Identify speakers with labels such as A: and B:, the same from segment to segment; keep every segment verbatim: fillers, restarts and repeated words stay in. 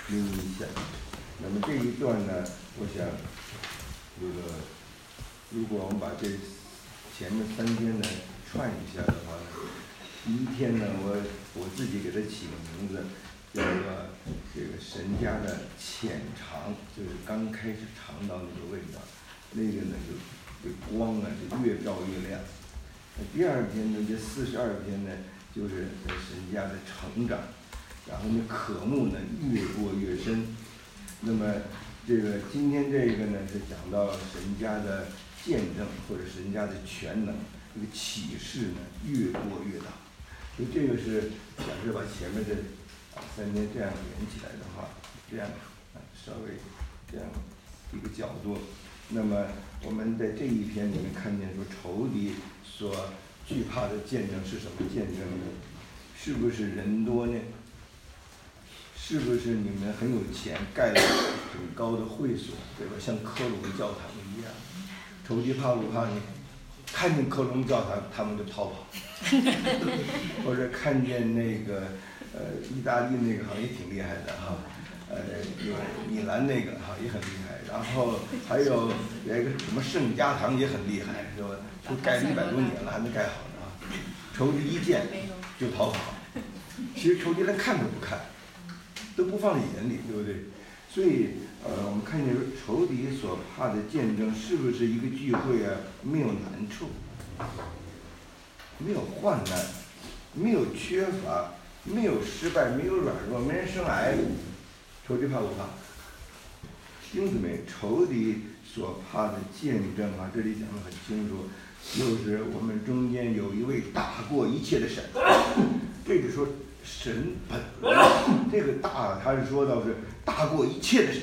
A: 拎一下。那么这一段呢，我想这个如果我们把这前面三天呢串一下的话呢，第一天呢，我我自己给它起个名字，叫做这个神家的浅尝，就是刚开始尝到那个味道，那个呢就这光啊就越照越亮。第二天呢，这四十二天呢，就是神家的成长，然后呢渴慕呢越过越深。那么这个今天这个呢是讲到神家的见证或者神家的全能，这个启示呢越过越大。所以这个是假设把前面的啊三天这样连起来的话，这样啊稍微这样一个角度。那么我们在这一篇里面看见说，仇敌所惧怕的见证是什么见证呢？是不是人多呢？是不是你们很有钱，盖了很高的会所，对吧？像科隆教堂一样。仇敌怕不怕呢？看见科隆教堂，他们就逃跑。或者看见那个呃意大利那个好像也挺厉害的哈，呃有米兰那个哈也很厉害，然后还有那个什么圣家堂也很厉害，是吧？都盖了一百多年了还没盖好呢啊！仇敌一见就逃跑，其实仇敌连看都不看，都不放在眼里，对不对？所以呃我们看见仇敌所怕的见证，是不是一个聚会啊没有难处，没有患难，没有缺乏，没有失败，没有软弱，没人生癌，仇敌怕不怕？弟兄姊妹，仇敌所怕的见证啊，这里讲得很清楚，就是我们中间有一位大过一切的神。这个说神本来这个大，他是说到是大过一切的神，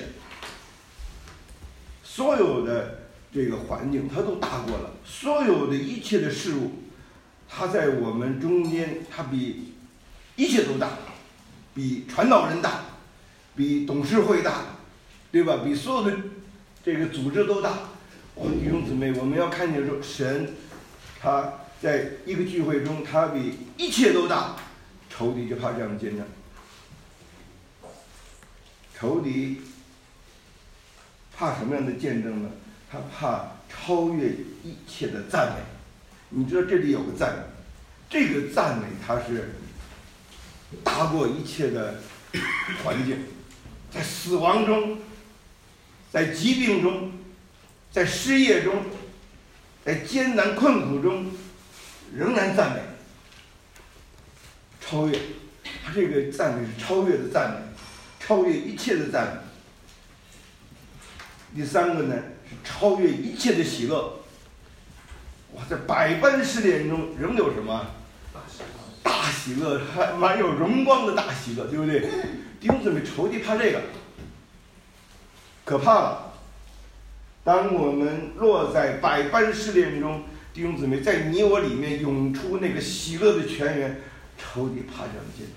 A: 所有的这个环境他都大过了，所有的一切的事物，他在我们中间，他比一切都大，比传道人大，比董事会大，对吧？比所有的这个组织都大。哇，弟兄姊妹，我们要看见说，神他在一个聚会中，他比一切都大。仇敌就怕这样的见证。仇敌怕什么样的见证呢？他怕超越一切的赞美。你知道这里有个赞美，这个赞美它是大过一切的环境，在死亡中，在疾病中，在失业中，在艰难困苦中，仍然赞美，超越。他这个赞美是超越的赞美，超越一切的赞美。第三个呢是超越一切的喜乐。哇，在百般试炼中仍有什么大喜乐，还蛮有荣光的大喜乐，对不对？弟兄姊妹，仇敌怕这个，可怕了。当我们落在百般试炼中，弟兄姊妹，在你我里面涌出那个喜乐的泉源，仇敌怕这样见。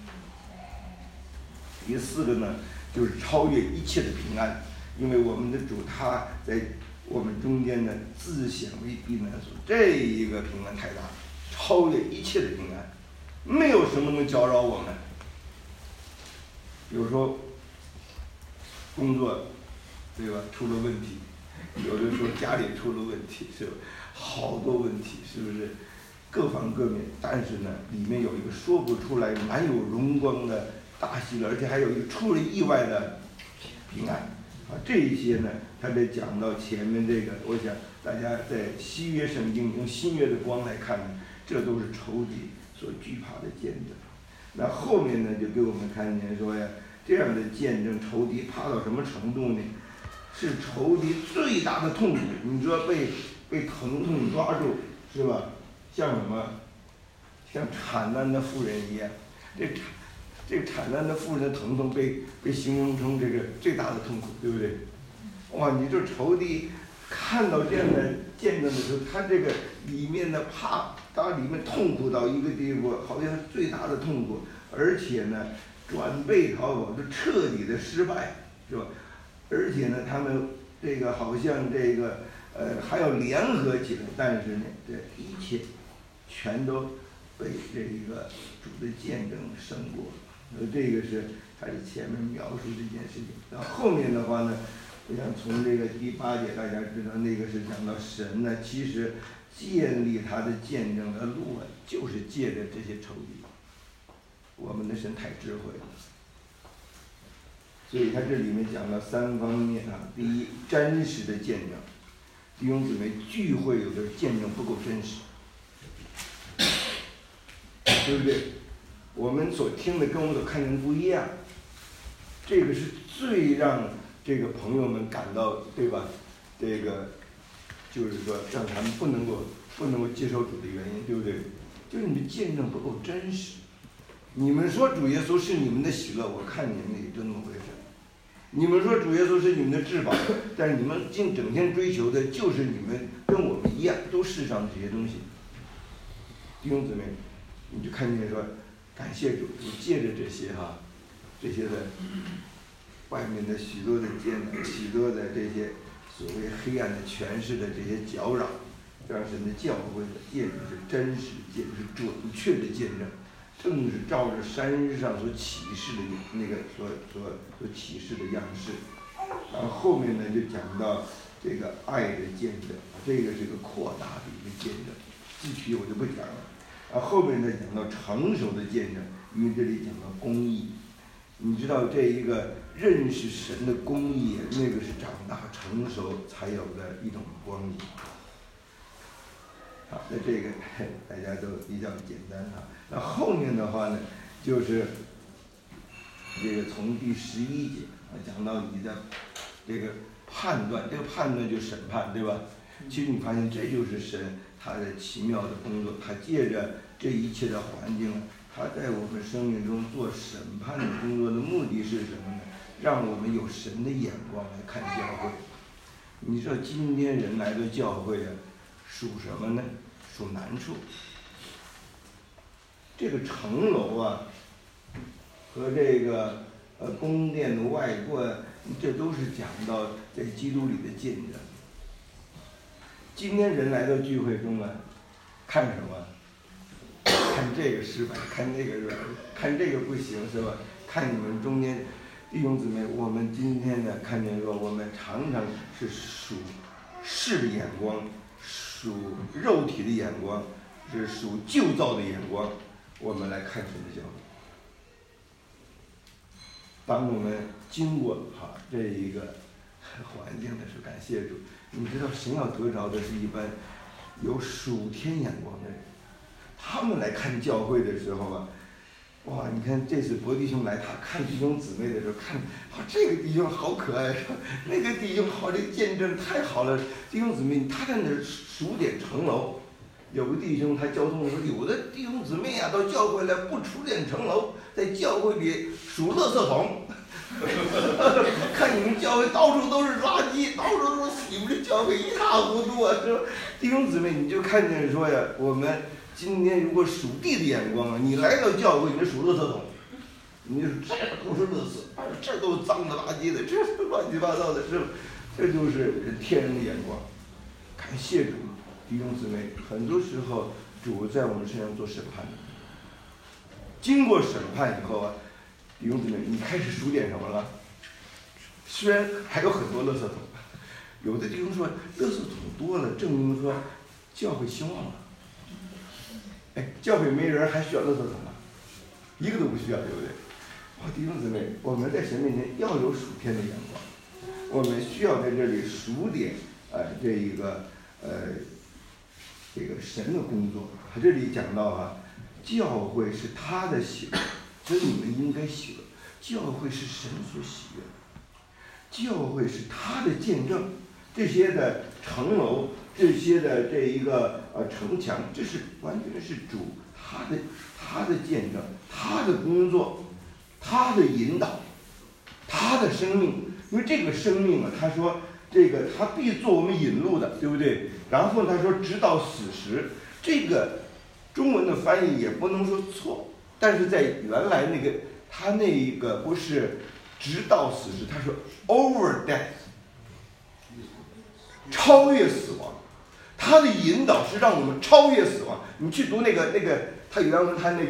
A: 第四个呢，就是超越一切的平安，因为我们的主他在我们中间呢自显为避难所，这一个平安太大，超越一切的平安，没有什么能搅扰我们。有时候工作，对吧，出了问题，有的时候家里出了问题，是吧？好多问题，是不是？各方各面，但是呢，里面有一个说不出来、蛮有荣光的大喜乐，而且还有一个出了意外的平安。啊，这一些呢，他得讲到前面这个，我想大家在西约圣经用新约的光来看，这都是仇敌所惧怕的见证。那后面呢，就给我们看见说呀，这样的见证，仇敌怕到什么程度呢？是仇敌最大的痛苦。你说被被疼痛抓住，是吧？像什么？像产难的妇人一样，这产这个产难的妇人的疼痛被被形容成这个最大的痛苦，对不对？哇，你这仇敌看到这样的见证的时候，他这个里面的怕，他里面痛苦到一个地步，好像是最大的痛苦，而且呢，转背逃跑，就彻底的失败，是吧？而且呢，他们这个好像这个呃还要联合起来，但是呢，这一切全都被这个主的见证胜过。 呃，这个是他是前面描述这件事情。到后面的话呢，我想从这个第八节大家知道，那个是讲到神呢，其实建立他的见证的路啊，就是借着这些仇敌。我们的神太智慧了，所以他这里面讲了三方面啊。第一，真实的见证，弟兄姊妹聚会有的见证不够真实，对不对？我们所听的跟我们所看见的不一样，这个是最让这个朋友们感到，对吧？这个就是说让他们不能够不能够接受主的原因，对不对？就是你的见证不够真实。你们说主耶稣是你们的喜乐，我看你们也就那么回事。你们说主耶稣是你们的至宝，但是你们竟整天追求的就是你们跟我们一样，都世上这些东西。弟兄姊妹，你就看见说，感谢主，你借着这些哈，这些的外面的许多的艰难，许多的这些所谓黑暗的权势的这些搅扰，让神的教会的见证是真实见证，是准确的见证。正是照着山上所启示的那个所所所启示的样式，然后后面呢就讲到这个爱的见证，这个是个扩大的一个见证，具体我就不讲了。然后后面呢讲到成熟的见证，因为这里讲到公义，你知道这一个认识神的公义，那个是长大成熟才有的一种光明。好，那这个大家都比较简单哈。那后面的话呢，就是这个从第十一节啊讲到你的这个判断，这个判断就审判，对吧？其实你发现这就是神他的奇妙的工作，他借着这一切的环境，他在我们生命中做审判的工作的目的是什么呢？让我们有神的眼光来看教会。你知道今天人来到教会啊，属什么呢？属难处。这个城楼啊，和这个呃宫殿的外观，这都是讲到在基督里的见证。今天人来到聚会中啊，看什么？看这个失败，看那个软，看这个不行是吧？看你们中间弟兄姊妹，我们今天呢看见说，我们常常是属世的眼光，属肉体的眼光，是属旧造的眼光，我们来看神的教会。当我们经过哈这一个环境的时候，感谢主，你知道神要得着的是一般有属天眼光的人，他们来看教会的时候啊，哇！你看这次博弟兄来，他看弟兄姊妹的时候，看啊这个弟兄好可爱，那个弟兄好，这个见证太好了。弟兄姊妹，他在那数点城楼，有个弟兄他交通的时候，有的弟兄姊妹啊到教会来不数点城楼，在教会里数垃圾桶。看你们教会到处都是垃圾，到处都是你们这教会一塌糊涂啊！是吧？弟兄姊妹，你就看见说呀，我们今天如果属地的眼光啊，你来到教会，你数垃圾桶，你就这都是垃圾，这都是脏的垃圾的，这是乱七八糟的，是吧？这就是天人的眼光。感谢主，弟兄姊妹，很多时候主在我们身上做审判的。经过审判以后啊，弟兄姊妹，你开始数点什么了？虽然还有很多垃圾桶，有的弟兄说垃圾桶多了，证明说教会兴旺了。哎，教会没人还需要垃圾桶吗？一个都不需要，对不对？哇，弟兄姊妹，我们在神面前要有属天的眼光，我们需要在这里数点呃这一个呃这个神的工作。他这里讲到啊，教会是他的喜乐，所以你们应该喜乐。教会是神所喜悦，教会是他的见证。这些的城楼，这些的这一个呃城墙，这是完全是主他的他的见证，他的工作，他的引导，他的生命。因为这个生命啊，他说这个他必做我们引路的，对不对？然后他说直到死时，这个中文的翻译也不能说错，但是在原来那个他那一个不是直到死时，他说 over death。超越死亡，他的引导是让我们超越死亡。你去读那个那个，他原文他那个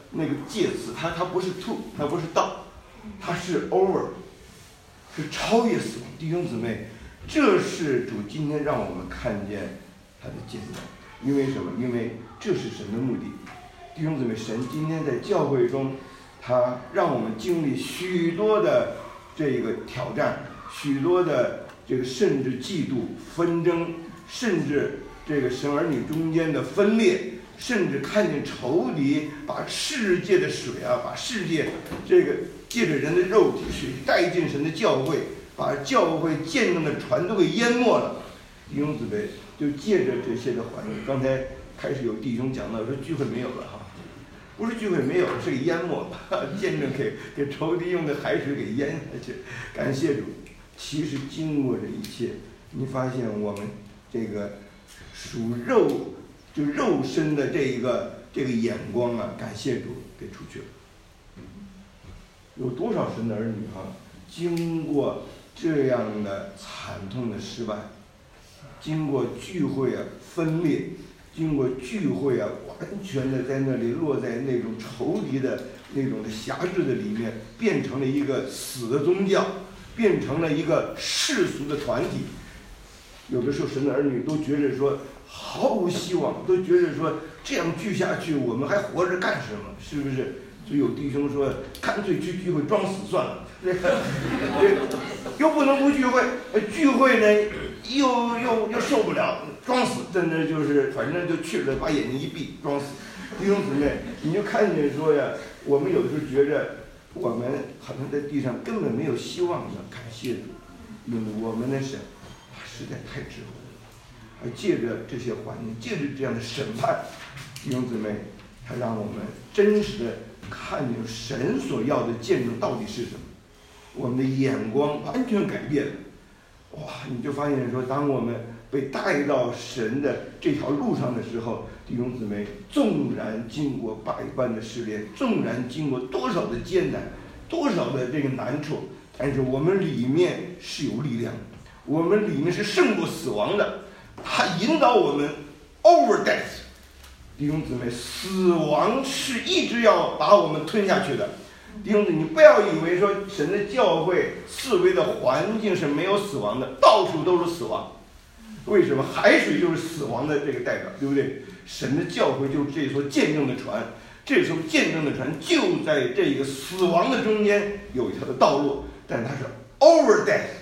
A: 那个介词，它它不是 to， 它不是到，它是 over， 是超越死亡。弟兄姊妹，这是主今天让我们看见他的见证。因为什么？因为这是神的目的。弟兄姊妹，神今天在教会中，他让我们经历许多的这个挑战，许多的这个甚至嫉妒、纷争，甚至这个神儿女中间的分裂，甚至看见仇敌把世界的水啊，把世界这个借着人的肉体水带进神的教会，把教会见证的船都给淹没了。弟兄姊妹，就借着这些的环境，刚才开始有弟兄讲到说聚会没有了哈，不是聚会没有，是给淹没了，见证给给仇敌用的海水给淹下去。感谢主。其实经过这一切，你发现我们这个属肉就肉身的这一个这个眼光啊，感谢主给除去了。有多少神的儿女哈、啊，经过这样的惨痛的失败，经过聚会啊分裂，经过聚会啊完全的在那里落在那种仇敌的那种的辖制的里面，变成了一个死的宗教，变成了一个世俗的团体。有的时候神的儿女都觉着说毫无希望，都觉着说这样聚下去我们还活着干什么，是不是？所以有弟兄说干脆去聚会装死算了，又不能不聚会，聚会呢又又又受不了，装死，真的就是反正就去了，把眼睛一闭装死。弟兄姊妹，你就看见说呀，我们有的时候觉着我们好像在地上根本没有希望的，感谢主，因为我们的神他实在太智慧了，而借着这些环境，借着这样的审判，弟兄姊妹，他让我们真实的看见神所要的见证到底是什么，我们的眼光完全改变了。哇，你就发现说，当我们被带到神的这条路上的时候，弟兄姊妹，纵然经过百般的试炼，纵然经过多少的艰难，多少的这个难处，但是我们里面是有力量的，我们里面是胜过死亡的，它引导我们 over death。弟兄姊妹，死亡是一直要把我们吞下去的。弟兄姊妹，你不要以为说神的教会四围的环境是没有死亡的，到处都是死亡。为什么？海水就是死亡的这个代表，对不对？神的教会就是这艘见证的船，这艘见证的船就在这个死亡的中间有一条的道路，但它是 over death。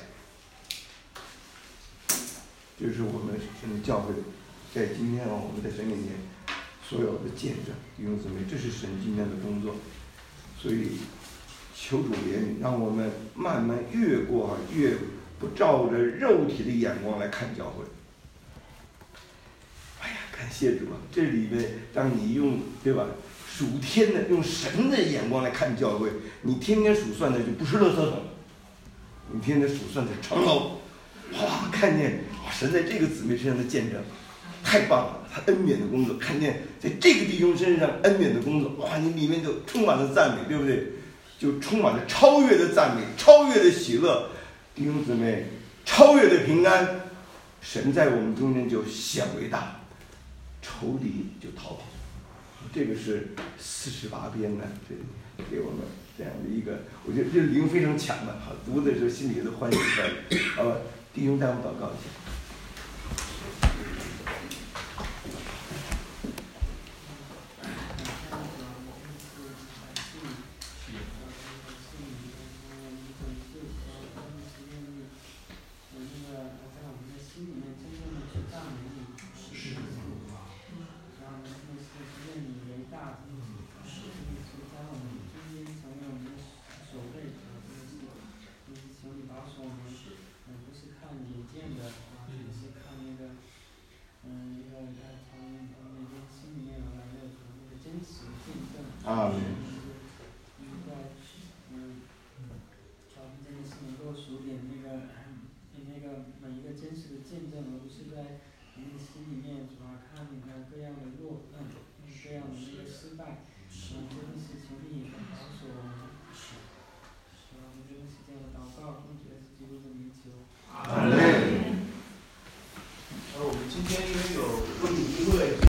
A: 这是我们神的教会在今天啊，我们在神面前所有的见证，弟兄姊妹，这是神今天的工作。所以求主怜悯，让我们慢慢越过越不照着肉体的眼光来看教会。哎呀，感谢主啊！这里面当你用对吧，属天的用神的眼光来看教会，你天天数算的就不是垃圾桶，你天天数算的是城楼。哇，看见神在这个姊妹身上的见证，太棒了！他恩典的工作，看见在这个弟兄身上恩典的工作，哇，你里面就充满了赞美，对不对？就充满了超越的赞美，超越的喜乐，弟兄姊妹，超越的平安。神在我们中间就显为大，仇敌就逃跑。这个是四十八篇呢，这给我们这样的一个，我觉得这灵非常强的，好，读的时候心里都欢喜快乐。好吧，弟兄带我们祷告一下。啊，
B: 嗯，在嗯，朝这件事能够数点那个，那个每一个真实的见证，而不是在你的心里面主要看你的各样的弱，嗯，各样的那个失败，嗯，真的是求你保守我们，是吧？我们真的是这样的祷告，奉主耶稣基督的名求。
C: 阿门。而我们今天因为有问主机会。